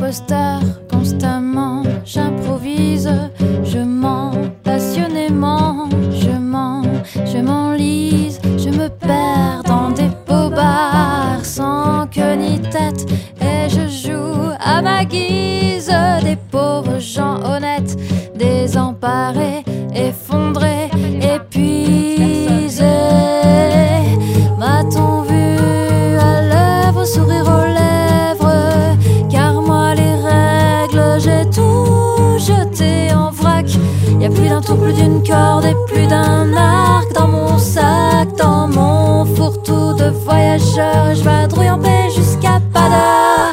imposteur, constamment j'improvise, je mens passionnément, je m'enlise, je me perds dans des bobards sans queue ni tête, et je joue à ma guise des pauvres gens honnêtes, désemparés, effondrés, épuisés. M'a-t-on vu à l'œuvre, sourire aux lèvres, car moi les règles j'ai tout jeté en vrac. Y a plus d'un tour, plus d'une corde et plus d'un arc dans mon sac, dans mon fourre-tout de voyageur. Je vadrouille en paix jusqu'à pas d'heure.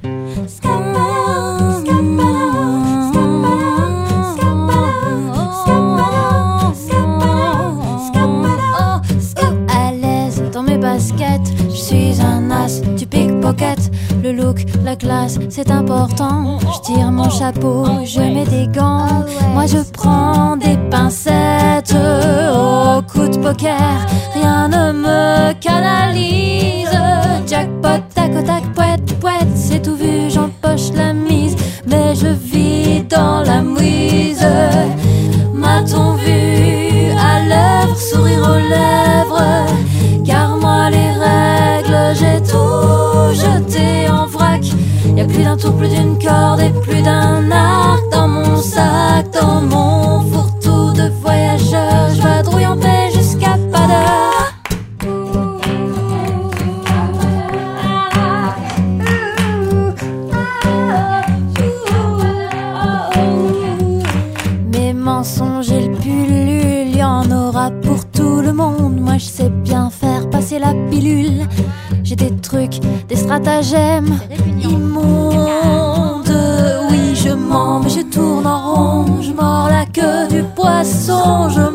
À l'aise dans mes baskets, je suis un as du pickpocket. Le look, la classe, c'est important. Je tire mon chapeau, je mets des gants. Moi je prends des pincettes au coup de poker. Rien ne me canalise. Jackpot, tac au tac, poète, poète. C'est tout vu, j'empoche la mise, mais je vis dans la mouise. M'a-t-on vu à l'œuvre, sourire aux lèvres, car moi les règles j'ai tout jeté en vrac. Y a plus d'un tour, plus d'une corde et plus d'un arc dans mon sac, dans mon fourre-tout de voyageur. Je vadrouille en paix jusqu'à pas d'heure. Mes mensonges et le pullule, y en aura pour tout le monde. Moi je sais bien faire passer la pilule. J'ai des trucs, des stratagèmes immondes. Oui je mens mais je tourne en rond. Je mords la queue du poisson, je